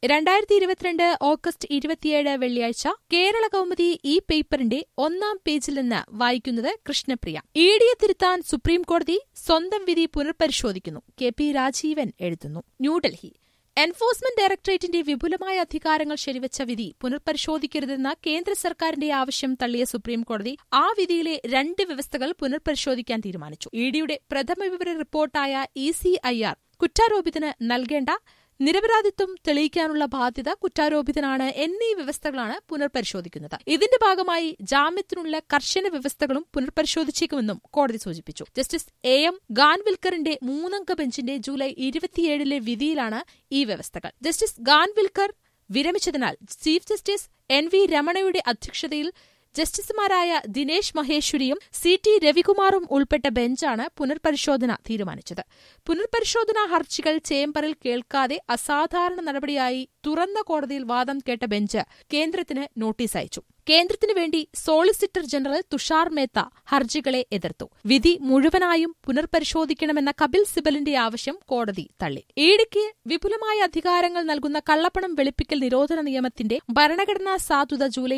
2022 August 27 വെള്ളിയാഴ്ച കേരള കൗമുദി ഈ പേപ്പറിന്റെ ഒന്നാം പേജിൽ നിന്ന് വായിക്കുന്നത് കൃഷ്ണപ്രിയ. ഇഡിയെ തിരുത്താൻ സുപ്രീംകോടതി സ്വന്തം വിധി പുനർപരിശോധിക്കുന്നു. കെ.പി. രാജീവൻ എഴുതുന്നു. ന്യൂഡൽഹി. എൻഫോഴ്സ്മെന്റ് ഡയറക്ടറേറ്റിന്റെ വിപുലമായ അധികാരങ്ങൾ ശരിവച്ച വിധി പുനർപരിശോധിക്കരുതെന്ന കേന്ദ്ര സർക്കാരിന്റെ ആവശ്യം തള്ളിയ സുപ്രീംകോടതി ആ വിധിയിലെ 2 വ്യവസ്ഥകൾ പുനർപരിശോധിക്കാൻ തീരുമാനിച്ചു. ഇഡിയുടെ പ്രഥമ വിവര റിപ്പോർട്ടായ ECIR കുറ്റാരോപിതന് നൽകേണ്ട നിരപരാധിത്വം തെളിയിക്കാനുള്ള ബാധ്യത കുറ്റാരോപിതനാണ് എന്നീ വ്യവസ്ഥകളാണ് പുനർപരിശോധിക്കുന്നത്. ഇതിന്റെ ഭാഗമായി ജാമ്യത്തിനുള്ള കർശന വ്യവസ്ഥകളും പുനർപരിശോധിച്ചേക്കുമെന്നും കോടതി സൂചിപ്പിച്ചു. ജസ്റ്റിസ് AM ഖാൻവിൽക്കറിന്റെ 3-അംഗ ബെഞ്ചിന്റെ ജൂലൈ 27 വിധിയിലാണ് ഈ വ്യവസ്ഥകൾ. ജസ്റ്റിസ് ഖാൻവിൽക്കർ വിരമിച്ചതിനാൽ ചീഫ് ജസ്റ്റിസ് NV രമണയുടെ അധ്യക്ഷതയിൽ ജസ്റ്റിസുമാരായ ദിനേശ് മഹേശ്വരിയും CT രവികുമാറും ഉൾപ്പെട്ട ബെഞ്ചാണ് പുനർപരിശോധന തീരുമാനിച്ചത്. പുനർപരിശോധനാ ഹർജികൾ ചേംബറിൽ കേൾക്കാതെ അസാധാരണ നടപടിയായി തുറന്ന കോടതിയിൽ വാദം കേട്ട ബെഞ്ച് കേന്ദ്രത്തിന് നോട്ടീസ് അയച്ചു. കേന്ദ്രത്തിനു വേണ്ടി സോളിസിറ്റർ ജനറൽ തുഷാർ മേത്ത ഹർജികളെ എതിർത്തു. വിധി മുഴുവനായും പുനർപരിശോധിക്കണമെന്ന കപിൽ സിബലിന്റെ ആവശ്യം കോടതി തള്ളി. ഇഡിക്ക് വിപുലമായ അധികാരങ്ങൾ നൽകുന്ന കള്ളപ്പണം വെളുപ്പിക്കൽ നിരോധന നിയമത്തിന്റെ ഭരണഘടനാ സാധുത ജൂലൈ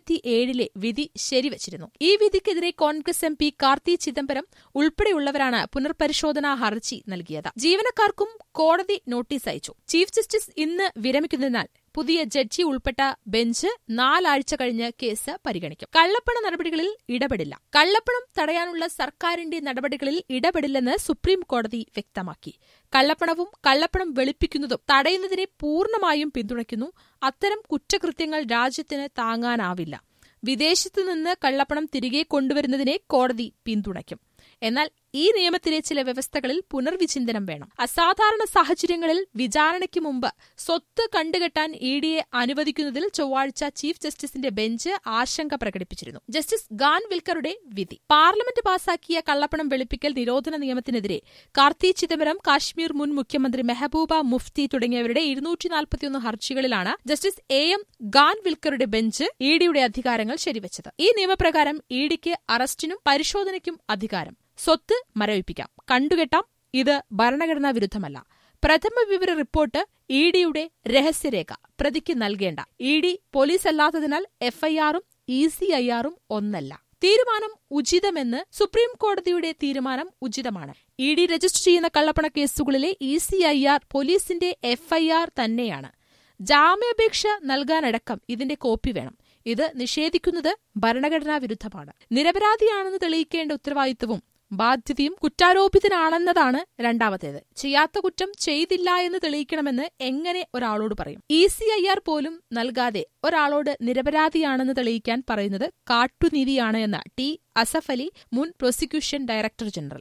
27 വിധി ശരിവച്ചിരുന്നു. ഈ വിധിക്കെതിരെ കോൺഗ്രസ് MP കാർത്തി ചിദംബരം ഉൾപ്പെടെയുള്ളവരാണ് പുനർപരിശോധനാ ഹർജി നൽകിയത്. ജീവനക്കാർക്കും കോടതി നോട്ടീസ് അയച്ചു. ചീഫ് ജസ്റ്റിസ് ഇന്ന് വിരമിക്കുന്നതിനാൽ പുതിയ ജഡ്ജി ഉൾപ്പെട്ട ബെഞ്ച് 4 ആഴ്ച കഴിഞ്ഞ് കേസ് പരിഗണിക്കും. കള്ളപ്പണ നടപടികളിൽ ഇടപെടില്ല. കള്ളപ്പണം തടയാനുള്ള സർക്കാരിന്റെ നടപടികളിൽ ഇടപെടില്ലെന്ന് സുപ്രീം കോടതി വ്യക്തമാക്കി. കള്ളപ്പണവും കള്ളപ്പണം വെളുപ്പിക്കുന്നതും തടയുന്നതിനെ പൂർണ്ണമായും പിന്തുണയ്ക്കുന്നു. അത്തരം കുറ്റകൃത്യങ്ങൾ രാജ്യത്തിന് താങ്ങാനാവില്ല. വിദേശത്തുനിന്ന് കള്ളപ്പണം തിരികെ കൊണ്ടുവരുന്നതിനെ കോടതി പിന്തുണയ്ക്കും. എന്നാൽ ഈ നിയമത്തിലെ ചില വ്യവസ്ഥകളിൽ പുനർവിചിന്തനം വേണം. അസാധാരണ സാഹചര്യങ്ങളിൽ വിചാരണയ്ക്ക് മുമ്പ് സ്വത്ത് കണ്ടുകെട്ടാൻ ഇഡിയെ അനുവദിക്കുന്നതിൽ ചൊവ്വാഴ്ച ചീഫ് ജസ്റ്റിസിന്റെ ബെഞ്ച് ആശങ്ക പ്രകടിപ്പിച്ചിരുന്നു. ജസ്റ്റിസ് ഖാൻവിൽക്കറുടെ വിധി. പാർലമെന്റ് പാസാക്കിയ കള്ളപ്പണം വെളുപ്പിക്കൽ നിരോധന നിയമത്തിനെതിരെ കാർത്തി ചിദംബരം, കാശ്മീർ മുൻ മുഖ്യമന്ത്രി മെഹബൂബ മുഫ്തി തുടങ്ങിയവരുടെ 241 ഹർജികളിലാണ് ജസ്റ്റിസ് AM ഖാൻവിൽക്കറുടെ ബെഞ്ച് ഇഡിയുടെ അധികാരങ്ങൾ ശരിവച്ചത്. ഈ നിയമപ്രകാരം ഇഡിക്ക് അറസ്റ്റിനും പരിശോധനയ്ക്കും അധികാരം, സ്വത്ത് മരവിപ്പിക്കാം, കണ്ടുകെട്ടാം. ഇത് ഭരണഘടനാ വിരുദ്ധമല്ല. പ്രഥമ വിവര റിപ്പോർട്ട് ഇഡിയുടെ രഹസ്യരേഖ പ്രതിക്ക് നൽകേണ്ട. ഇഡി പോലീസല്ലാത്തതിനാൽ FIR-ഉം ECIR-ഉം ഒന്നല്ല. തീരുമാനം ഉചിതമെന്ന് സുപ്രീംകോടതിയുടെ തീരുമാനം ഉചിതമാണ്. ഇഡി രജിസ്റ്റർ ചെയ്യുന്ന കള്ളപ്പണ കേസുകളിലെ ECIR പോലീസിന്റെ FIR തന്നെയാണ്. ജാമ്യാപേക്ഷ നൽകാനടക്കം ഇതിന്റെ കോപ്പി വേണം. ഇത് നിഷേധിക്കുന്നത് ഭരണഘടനാ വിരുദ്ധമാണ്. നിരപരാധിയാണെന്ന് തെളിയിക്കേണ്ട ഉത്തരവാദിത്വവും ബാധ്യതയും കുറ്റാരോപിതനാണെന്നതാണ് രണ്ടാമത്തേത്. ചെയ്യാത്ത കുറ്റം ചെയ്തില്ല എന്ന് തെളിയിക്കണമെന്ന് എങ്ങനെ ഒരാളോട് പറയും? ECIR പോലും നൽകാതെ ഒരാളോട് നിരപരാധിയാണെന്ന് തെളിയിക്കാൻ പറയുന്നത് കാട്ടുനീതിയാണ് എന്ന് T. അസഫ് അലി, മുൻ പ്രോസിക്യൂഷൻ ഡയറക്ടർ ജനറൽ.